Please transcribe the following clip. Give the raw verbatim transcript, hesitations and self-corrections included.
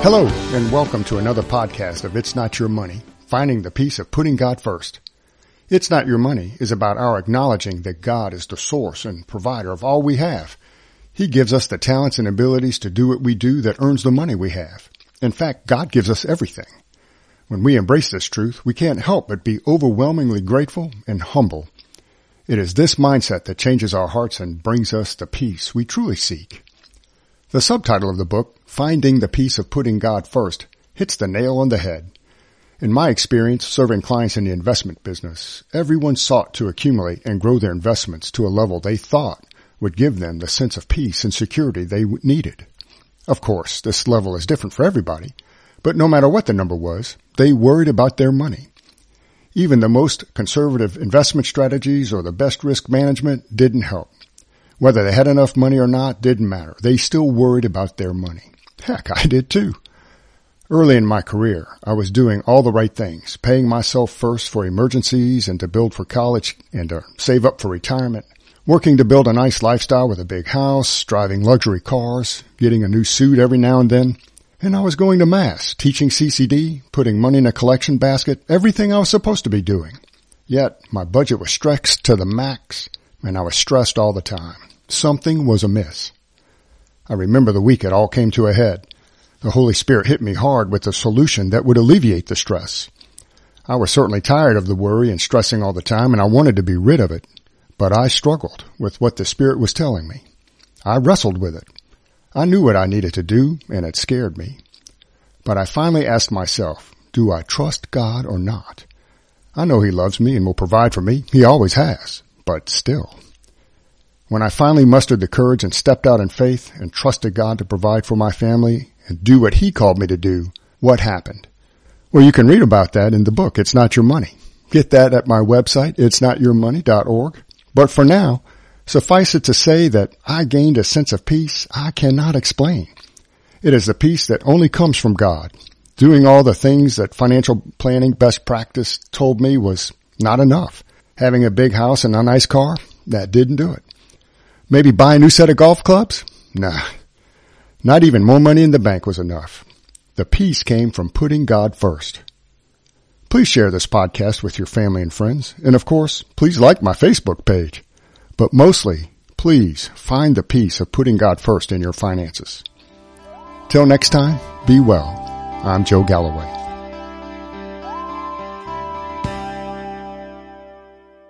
Hello, and welcome to another podcast of It's Not Your Money, Finding the Peace of Putting God First. It's Not Your Money is about our acknowledging that God is the source and provider of all we have. He gives us the talents and abilities to do what we do that earns the money we have. In fact, God gives us everything. When we embrace this truth, we can't help but be overwhelmingly grateful and humble. It is this mindset that changes our hearts and brings us the peace we truly seek. The subtitle of the book, Finding the Peace of Putting God First, hits the nail on the head. In my experience serving clients in the investment business, everyone sought to accumulate and grow their investments to a level they thought would give them the sense of peace and security they needed. Of course, this level is different for everybody, but no matter what the number was, they worried about their money. Even the most conservative investment strategies or the best risk management didn't help. Whether they had enough money or not didn't matter. They still worried about their money. Heck, I did too. Early in my career, I was doing all the right things, paying myself first for emergencies and to build for college and to save up for retirement, working to build a nice lifestyle with a big house, driving luxury cars, getting a new suit every now and then. And I was going to Mass, teaching C C D, putting money in a collection basket, everything I was supposed to be doing. Yet, my budget was stretched to the max, and I was stressed all the time. Something was amiss. I remember the week it all came to a head. The Holy Spirit hit me hard with a solution that would alleviate the stress. I was certainly tired of the worry and stressing all the time, and I wanted to be rid of it. But I struggled with what the Spirit was telling me. I wrestled with it. I knew what I needed to do, and it scared me. But I finally asked myself, do I trust God or not? I know He loves me and will provide for me. He always has. But still. When I finally mustered the courage and stepped out in faith and trusted God to provide for my family and do what He called me to do, what happened? Well, you can read about that in the book, It's Not Your Money. Get that at my website, its not your money dot org. But for now, suffice it to say that I gained a sense of peace I cannot explain. It is the peace that only comes from God. Doing all the things that financial planning best practice told me was not enough. Having a big house and a nice car, that didn't do it. Maybe buy a new set of golf clubs? Nah. Not even more money in the bank was enough. The peace came from putting God first. Please share this podcast with your family and friends. And of course, please like my Facebook page. But mostly, please find the peace of putting God first in your finances. Till next time, be well. I'm Joe Galloway.